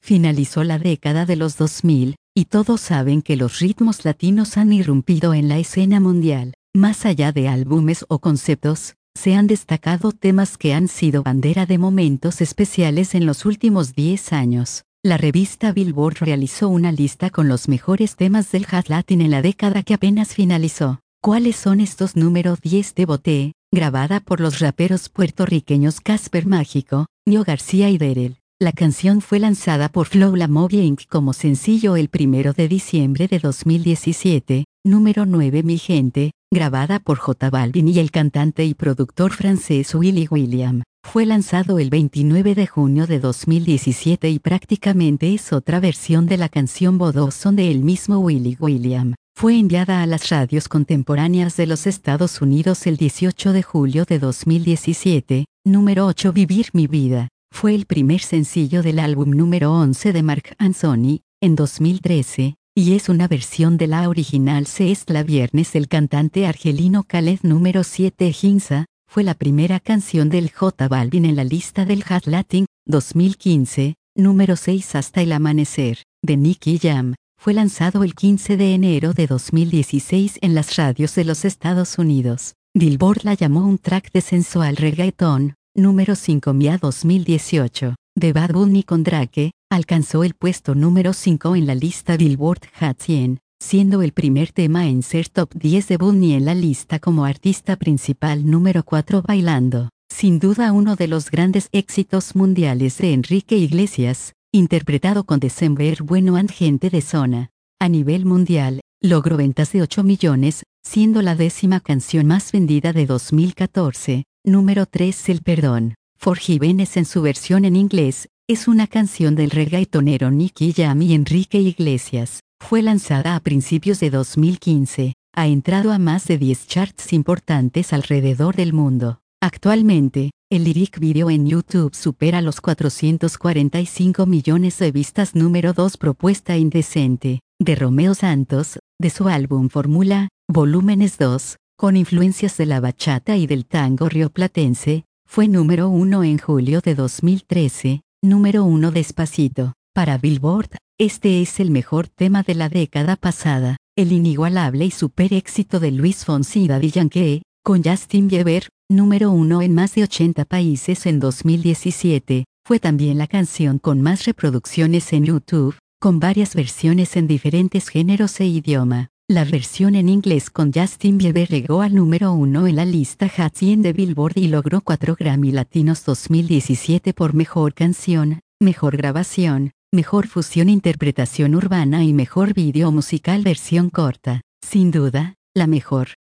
Finalizó la década de los 2000, y todos saben que los ritmos latinos han irrumpido en la escena mundial. Más allá de álbumes o conceptos, se han destacado temas que han sido bandera de momentos especiales en los últimos 10 años. La revista Billboard realizó una lista con los mejores temas del jazz latino en la década que apenas finalizó. ¿Cuáles son estos? Número 10, Devoté, grabada por los raperos puertorriqueños Casper Mágico, Nio García y Derel. La canción fue lanzada por Flow La Movie Inc. como sencillo el 1 de diciembre de 2017. Número 9, Mi Gente, grabada por J Balvin y el cantante y productor francés Willy William. Fue lanzado el 29 de junio de 2017 y prácticamente es otra versión de la canción Bodoson de el mismo Willy William. Fue enviada a las radios contemporáneas de los Estados Unidos el 18 de julio de 2017. Número 8, Vivir mi vida. Fue el primer sencillo del álbum número 11 de Marc Anthony, en 2013, y es una versión de la original Se es la Viernes del cantante argelino Khaled. Número 7, Ginza, fue la primera canción del J Balvin en la lista del Hot Latin, 2015. Número 6, Hasta el Amanecer, de Nicky Jam, fue lanzado el 15 de enero de 2016 en las radios de los Estados Unidos. Billboard la llamó un track de sensual reggaeton. Número 5, Mia 2018, de Bad Bunny con Drake, alcanzó el puesto número 5 en la lista Billboard Hot 100, siendo el primer tema en ser top 10 de Bunny en la lista como artista principal. Número 4, Bailando, sin duda uno de los grandes éxitos mundiales de Enrique Iglesias, interpretado con December Bueno and Gente de Zona. A nivel mundial, logró ventas de 8 millones, siendo la 10ª canción más vendida de 2014. Número 3, El Perdón, Forgiveness en su versión en inglés, es una canción del reggaetonero Nicky Jam y Enrique Iglesias. Fue lanzada a principios de 2015, ha entrado a más de 10 charts importantes alrededor del mundo. Actualmente, el lyric video en YouTube supera los 445 millones de vistas. Número 2, Propuesta Indecente, de Romeo Santos, de su álbum Fórmula, Volúmenes 2, con influencias de la bachata y del tango rioplatense, fue número 1 en julio de 2013. Número 1, Despacito, para Billboard, este es el mejor tema de la década pasada, el inigualable y super éxito de Luis Fonsi y Daddy Yankee, con Justin Bieber, número 1 en más de 80 países en 2017, fue también la canción con más reproducciones en YouTube, con varias versiones en diferentes géneros e idioma. La versión en inglés con Justin Bieber llegó al número 1 en la lista Hot 100 de Billboard y logró 4 Grammy Latinos 2017 por Mejor Canción, Mejor Grabación, Mejor Fusión Interpretación Urbana y Mejor Video Musical Versión Corta. Sin duda, la mejor.